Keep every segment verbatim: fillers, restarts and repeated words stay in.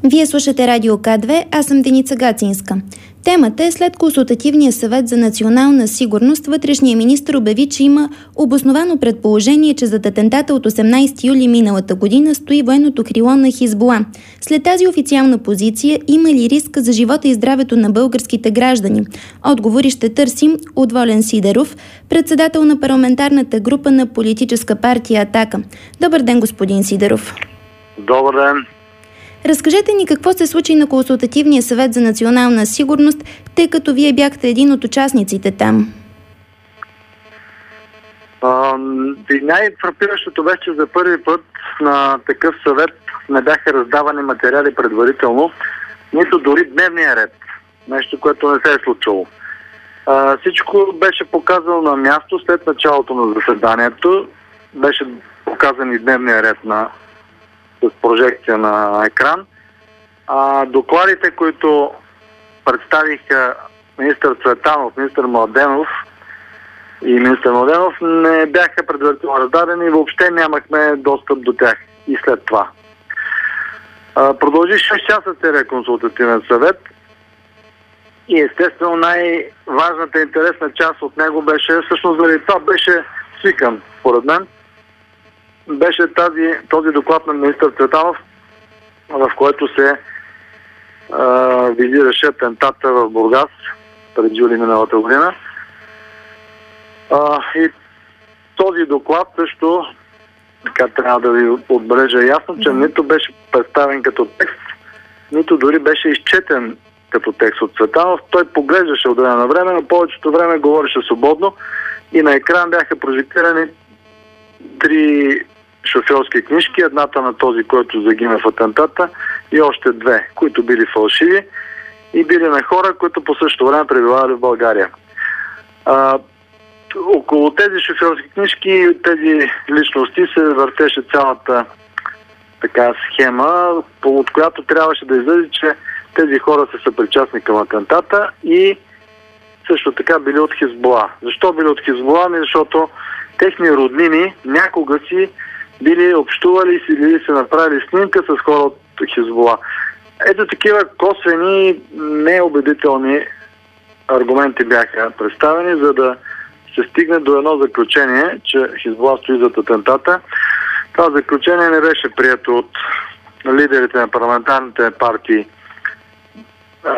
Вие слушате Радио К две, аз съм Деница Гацинска. Темата е: след Консултативния съвет за национална сигурност, вътрешният министър обяви, че има обосновано предположение, че зад атентата от осемнайсети юли миналата година стои военното крило на Хизбула. След тази официална позиция, има ли риск за живота и здравето на българските граждани? Отговори ще търсим от Волен Сидеров, председател на парламентарната група на политическа партия Атака. Добър ден, господин Сидеров. Добър ден. Разкажете ни какво се случи на Консултативния съвет за национална сигурност, тъй като вие бяхте един от участниците там. А, и най-фрапиращото беше, че за първи път на такъв съвет не бяха раздавани материали предварително, нито дори дневния ред. Нещо, което не се е случило. А, всичко беше показано на място след началото на заседанието. Беше показан и дневния ред на с прожекция на екран. А, докладите, които представиха министър Цветанов, министър Младенов и министър Младенов, не бяха предварително раздадени и въобще нямахме достъп до тях и след това. А, продължи шест часа целият консултативен съвет и естествено най-важната и интересна част от него беше, всъщност заради това беше свикан, според мен, беше тази, този доклад на министър Цветанов, в който се а, визираше атентата в Бургас през юли миналата година. А, и този доклад също, така трябва да ви отбележа ясно, че нито беше представен като текст, нито дори беше изчетен като текст от Цветанов. Той поглеждаше от време на време, но повечето време говореше свободно и на екран бяха прожектирани три шофьорски книжки, едната на този, който загина в атентата, и още две, които били фалшиви и били на хора, които по същото време пребивавали в България. А, около тези шофьорски книжки и тези личности се въртеше цялата така схема, от която трябваше да излезе, че тези хора са съпричастни към атентата и също така били от Хизбула. Защо били от Хизбула? Защото техни роднини някога си били общували или се направили снимка с хора от Хизбула. Ето такива косвени, неубедителни аргументи бяха представени, за да се стигне до едно заключение, че Хизбула стои зад атентата. Това заключение не беше прието от лидерите на парламентарните партии а,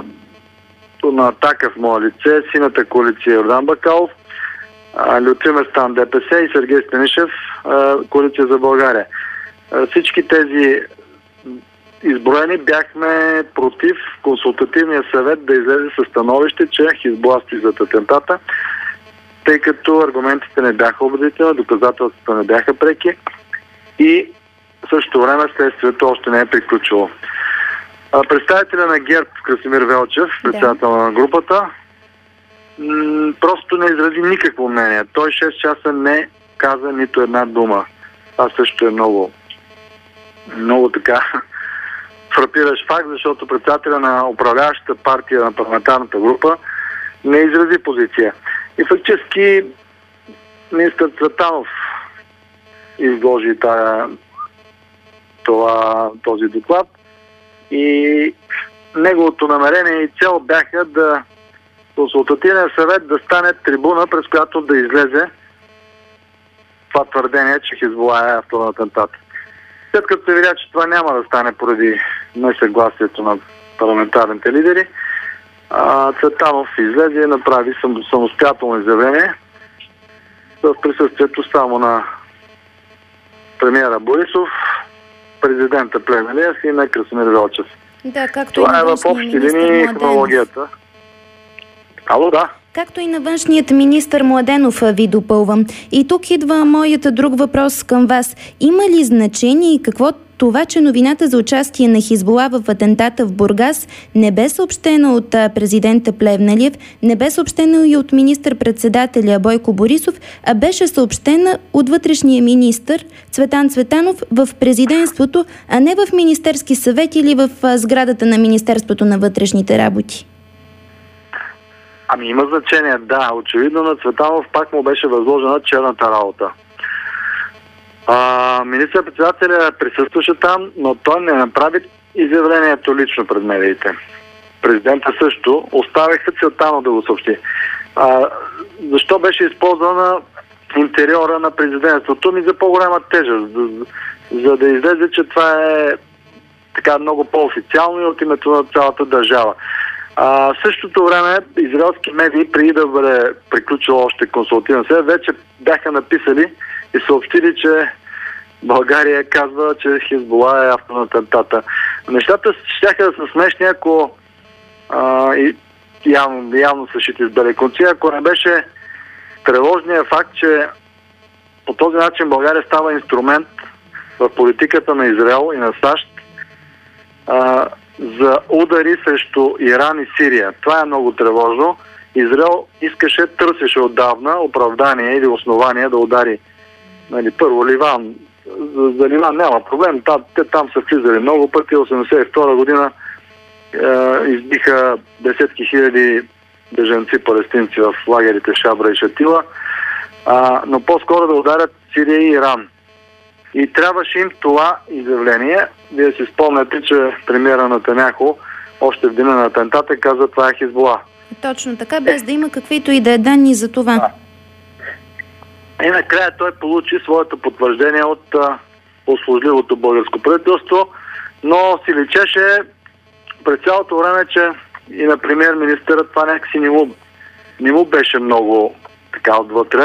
на Атака в мое лице, Синята коалиция Йордан Бакалов, Лютви Местан ДПС и Сергей Станишев, Коалиция за България. Всички тези изброени бяхме против консултативния съвет да излезе със становище, че Хизбула стои зад атентата, тъй като аргументите не бяха убедителни, доказателствата не бяха преки и в същото време следствието още не е приключило. Представителя на ГЕРБ Красимир Велчев, председател на групата, просто не изрази никакво мнение. Той шест часа не каза нито една дума. Това също е много много така фрапиращ факт, защото председателя на управляващата партия на парламентарната група не изрази позиция. И фактически министър Цветанов изложи тая, това, този доклад и неговото намерение и цел бяха да Консултативният съвет да стане трибуна, през която да излезе това твърдение, че Хизбула е автор на атентата. След като се видя, че това няма да стане поради несъгласието на парламентарните лидери, Цветанов излезе и направи самостоятелно изявление в присъствието само на премиера Борисов, президента Плевнелиев и на Красимир Велчев. Да, както това е в общи линии хронологията. Ало, да. Както и на външният министър Младенов ви допълвам. И тук идва моят друг въпрос към вас. Има ли значение и какво това, че новината за участие на Хизбула в атентата в Бургас не бе съобщена от президента Плевнелиев, не бе съобщена и от министър-председателя Бойко Борисов, а беше съобщена от вътрешния министър Цветан Цветанов в президентството, а не в Министерски съвет или в сградата на Министерството на вътрешните работи? Ами има значение, да. Очевидно на Цветанов пак му беше възложена черната работа. А, министър-председателя присъстваше там, но той не направи изявлението лично пред медиите. Президента също оставиха Цветанов да го съобщи. А, защо беше използвана интериора на президентството? Ми за по-голяма тежест, за, за да излезе, че това е така много по-официално и от името на цялата държава. А, в същото време израелски медии, преди да бъде приключила още консултативна съвет, вече бяха написали и съобщили, че България казва, че Хизбула е автор на атентата. Нещата щяха да са смешни, ако а, и, явно, явно са шити с беле конци, ако не беше тревожният факт, че по този начин България става инструмент в политиката на Израел и на САЩ а, за удари срещу Иран и Сирия. Това е много тревожно. Израел искаше, търсеше отдавна оправдание или основание да удари, нали, първо Ливан. За, за Ливан няма проблем. Та, те там са влизали много пъти. осемдесет и втора година е, избиха десетки хиляди бежанци палестинци в лагерите Шабра и Шатила, а, но по-скоро да ударят Сирия и Иран. И трябваше им това изявление. Вие си спомняте, че премиера Нетаняху още в деня на атентата каза, това е Хизбула. Точно така, без да има каквито и да е данни за това. Да. И накрая той получи своето потвърждение от а, услужливото българско правителство, но си личеше през цялото време, че и на премиер-министъра това някакси не му, не му беше много така отвътре.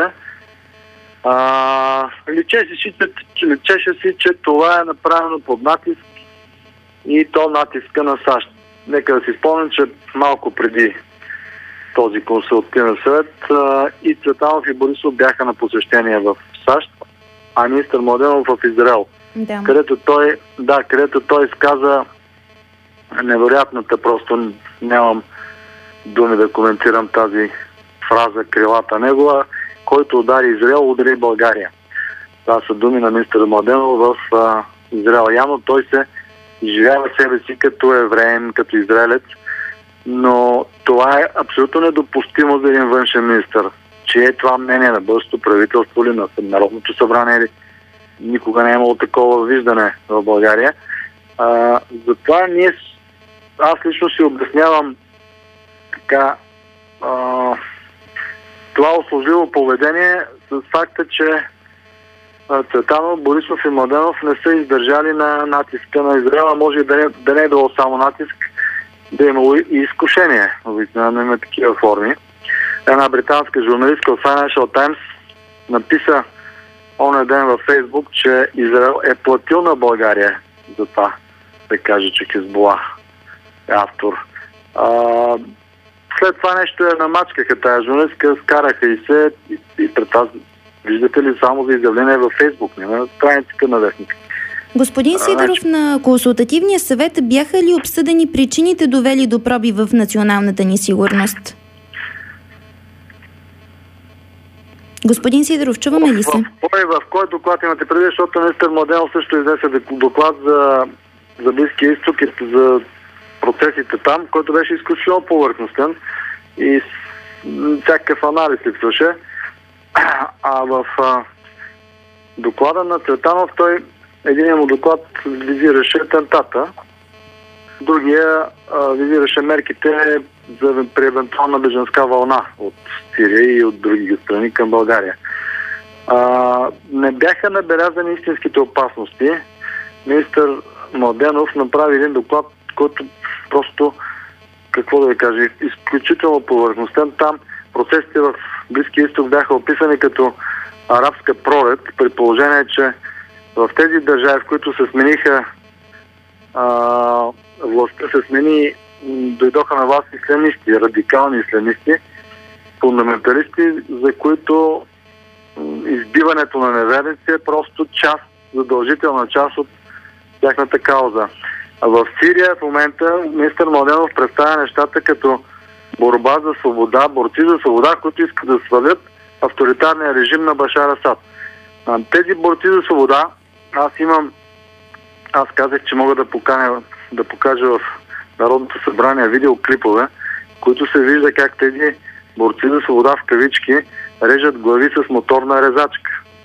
А, личеше, си, че, личеше си, че това е направено под натиск и то натиска на САЩ. Нека да си спомням, че малко преди този консултативен съвет а, и Цветанов и Борисов бяха на посещение в САЩ, а министър Младенов в Израел. Да. Където той, да, където той изказа невероятната, просто нямам думи да коментирам тази фраза, крилата негова, който удари Израел, удари България. Това са думи на министър Младенов в а, Израел. Явно той се изживява себе си като евреин, като израелец, но това е абсолютно недопустимо за един външен министър. Че е това мнение на българското правителство или на Народното събрание, или никога не е имало такова виждане в България. А, затова ние, аз лично си обяснявам така а, това услужливо поведение с факта, че Цветанов, Борисов и Младенов не са издържали на натиска на Израела. Може да не, да не е било само натиск, да е имало и изкушение. Обикновено има такива форми. Една британска журналистка от Financial Times написа оня ден във Фейсбук, че Израел е платил на България за това да каже, че Хизбула е автор. А, след това нещо я намачкаха тая журналистка, скараха и се и, и пред тази. Виждате ли само за изявление във Фейсбук, не на страницата на вестника. Господин Сидеров, а, на консултативния съвет бяха ли обсъдени причините, довели до пробив в националната ни сигурност? Господин Сидеров, чуваме ли се? В, в, в кой доклад имате преди, защото министър Младенов също изнесе доклад за, за Близкия изток и за процесите там, който беше изключително повърхностен и всякакъв анализ липсваше. А в а, доклада на Цветанов той, единият му доклад визираше атентата, другия а, визираше мерките за при евентуална бежанска вълна от Сирия и от други страни към България. А, не бяха набелязани истинските опасности. Министър Младенов направи един доклад, който просто, какво да ви кажа, изключително повърхностен. Там процесите в Близкия изток бяха описани като арабска пролет, при положение, че в тези държави, в които се смениха а, властта се смени, дойдоха на власт ислямисти, радикални ислямисти, фундаменталисти, за които избиването на неверници е просто част, задължителна част от тяхната кауза. А в Сирия в момента министър Младенов представя нещата като борба за свобода, борци за свобода, които искат да свалят авторитарния режим на Башар Асад. Тези борци за свобода, аз имам, аз казах, че мога да поканя, да покажа в Народното събрание видеоклипове, които се вижда как тези борци за свобода в кавички режат глави с моторна резачка.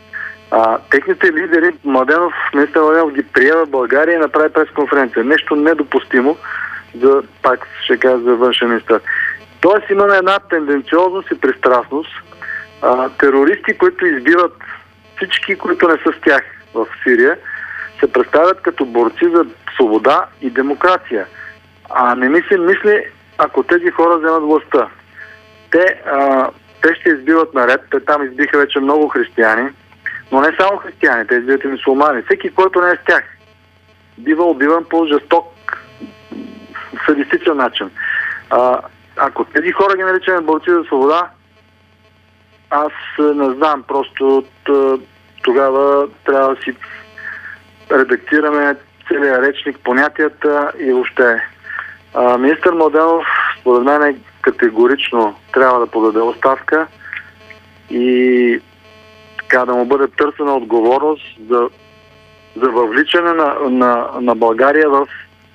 А, техните лидери, Младенов, министър Младенов ги прие в България и направи пресконференция. Нещо недопустимо, за, пак ще кажа за външен министър. Тоест имаме една тенденциозност и пристрастност. А, терористи, които избиват всички, които не са с тях в Сирия, се представят като борци за свобода и демокрация. А не ми се мисли, ако тези хора вземат властта. Те, а, те ще избиват наред. Те там избиха вече много християни. Но не само християни, те избиват и мюсюлмани. Всеки, който не е с тях, бива убиван по жесток, садистичен начин. А, ако тези хора ги наричаме борци за свобода, аз не знам, просто тогава трябва да си редактираме целият речник, понятията и въобще. А, министър Младенов, според мен, категорично трябва да подаде оставка и така да му бъде търсена отговорност за, за въвличане на, на, на България в,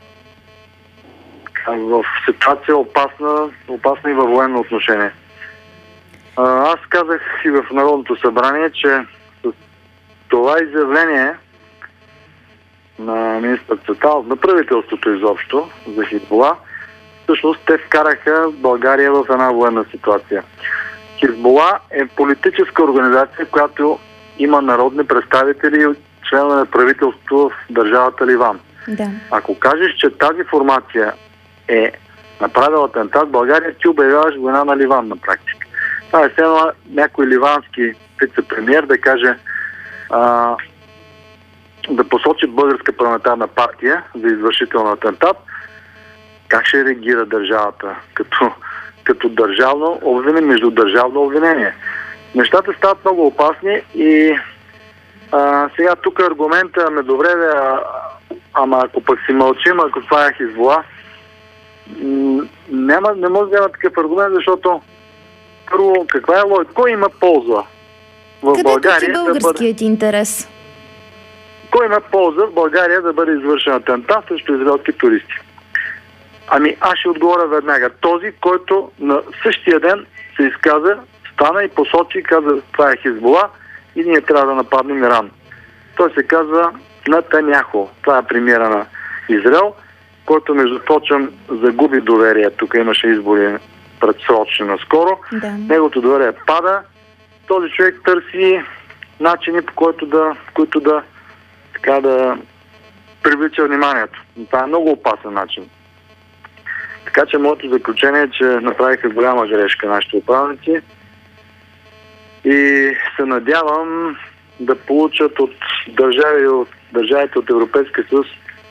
в ситуация опасна, опасна и във военно отношение. А, аз казах и в Народното събрание, че с това изявление на министър Цветанов, на правителството изобщо, за Хизбула, всъщност те вкараха България в една военна ситуация. Хизбула е политическа организация, която има народни представители и членове на правителството в държавата Ливан. Да. Ако кажеш, че тази формация е направила атентат, България ти обявяваш война на Ливан на практика. Това е следно някой ливански вице-премиер да каже, а, да посочи българска парламентарна партия за извършител на атентат, как ще реагира държавата като, като държавно обвинение, междудържавно обвинение. Нещата стават много опасни и а, сега тук аргумента ме добре, а, ама ако пък си мълчим, ако това е Хизбула, няма, не може да има такъв аргумент, защото първо, каква е логика? Кой има полза в Къде България? Къде е българският да бъде... интерес? Кой има полза в България да бъде извършен атентат срещу израелски туристи? Ами аз ще отговоря веднага. Този, който на същия ден се изказа, стана и посочи и каза, това е Хизбула и ние трябва да нападнем Иран. Той се казва Нетаняху. Това е премиера на Израел, който между прочим загуби доверие. Тук имаше избори предсрочни наскоро. Да. Неговото доверие пада. Този човек търси начини, по който да, които да, така да привлича вниманието. Това е много опасен начин. Така че моето заключение е, че направиха голяма грешка нашите управници и се надявам да получат от държави, от държавите от Европейския съюз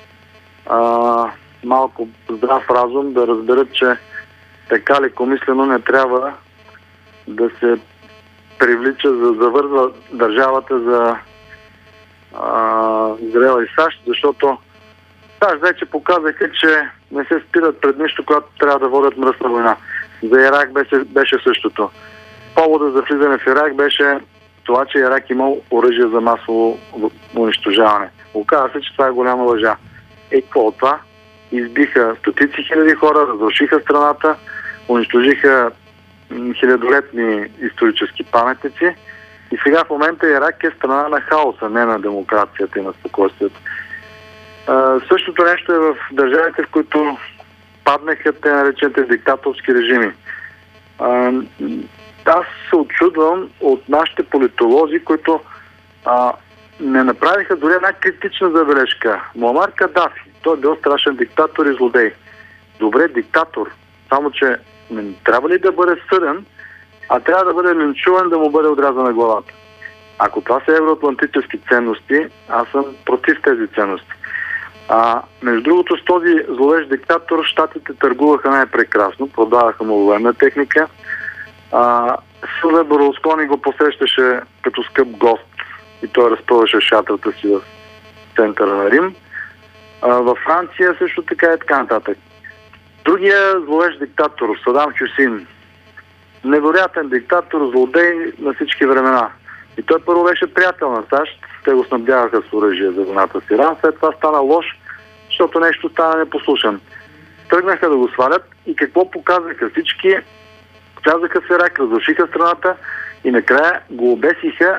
а, малко здрав разум, да разберат, че така лекомислено не трябва да се привлича, за завързва държавата за а, Израел и САЩ, защото САЩ вече показаха, че не се спират пред нищо, когато трябва да водят мръсна война. За Ирак беше, беше същото. Повода за влизане в Ирак беше това, че Ирак имал оръжие за масово унищожаване. Оказва се, че това е голяма лъжа. Е, какво от това? Избиха стотици хиляди хора, разрушиха страната, унищожиха хилядолетни исторически паметници и сега в момента Ирак е страна на хаоса, не на демокрацията и на спокойствието. Uh, същото нещо е в държавите, в които паднаха те наречените диктаторски режими. Uh, аз се очудвам от нашите политолози, които uh, не направиха дори една критична забележка. Муамар Кадафи, той е бил страшен диктатор и злодей. Добре, диктатор, само че не трябва ли да бъде съден, а трябва да бъде линчуван, да му бъде отрязана главата. Ако това са евроатлантически ценности, аз съм против тези ценности. А, между другото, с този зловещ диктатор щатите търгуваха най-прекрасно, продаваха му военна техника. Силвия Берлускони го посрещаше като скъп гост и той разпъваше шатрата си в центъра на Рим. А, във Франция също така е така нататък. Другия зловещ диктатор, Садам Хюсин, невероятен диктатор, злодей на всички времена. И той първо беше приятел на САЩ, те го снабдяваха с оръжие за войната с Иран, след това стана лош, защото нещо стана непослушен. Тръгнаха да го свалят и какво показаха всички? Влязаха в Ирак, разрушиха страната и накрая го обесиха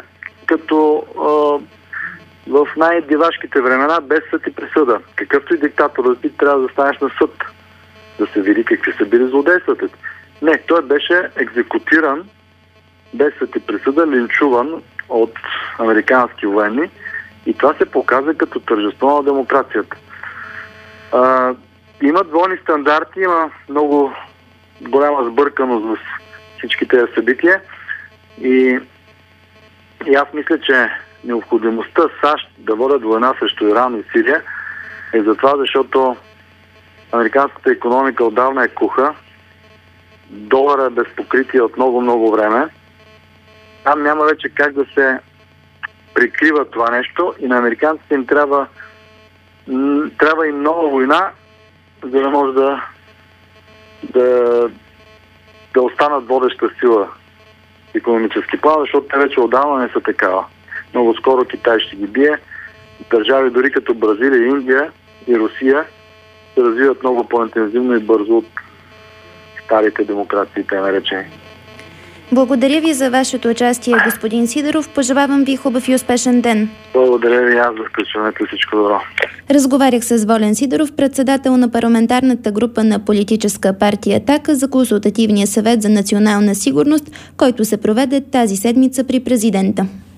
като а, в най-дивашките времена без съд и присъда. Какъвто и диктатор да си, трябва да станеш на съд, да се види какви са били злодействата. Не, той беше екзекутиран без съд и присъда, линчуван от американски военни и това се показва като тържество на демокрацията. А, има двойни стандарти, има много голяма сбърканост в всички тези събития и, и аз мисля, че необходимостта САЩ да водят война срещу Иран и Сирия е за това, защото американската икономика отдавна е куха, долара е без покритие от много-много време. Там няма вече как да се прикрива това нещо и на американците им трябва, м- трябва им нова война, за да може да, да, да останат водеща сила в икономически план, защото те вече отдавна не са такава. Много скоро Китай ще ги бие. Държави дори като Бразилия, Индия и Русия се развиват много по-интензивно и бързо от старите демокрации, те наречени. Благодаря ви за вашето участие, господин Сидеров. Пожелавам ви хубав и успешен ден. Благодаря ви аз за включването и всичко добро. Разговарях с Волен Сидеров, председател на парламентарната група на политическа партия „Атака“ за консултативния съвет за национална сигурност, който се проведе тази седмица при президента.